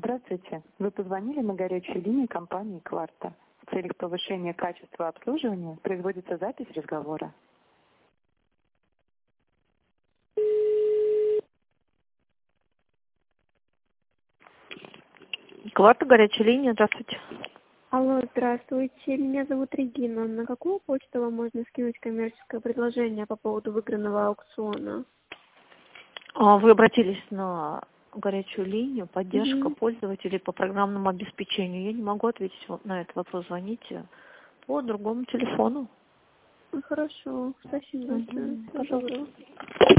Здравствуйте. Вы позвонили на горячую линию компании «Кварта». В целях повышения качества обслуживания производится запись разговора. «Кварта», горячая линия, здравствуйте. Алло, здравствуйте. Меня зовут Регина. На какую почту вам можно скинуть коммерческое предложение по поводу выигранного аукциона? Вы обратились на горячую линию, поддержка пользователей по программному обеспечению. Я не могу ответить на этот вопрос. Звоните по другому телефону. Хорошо, спасибо большое. Пожалуйста.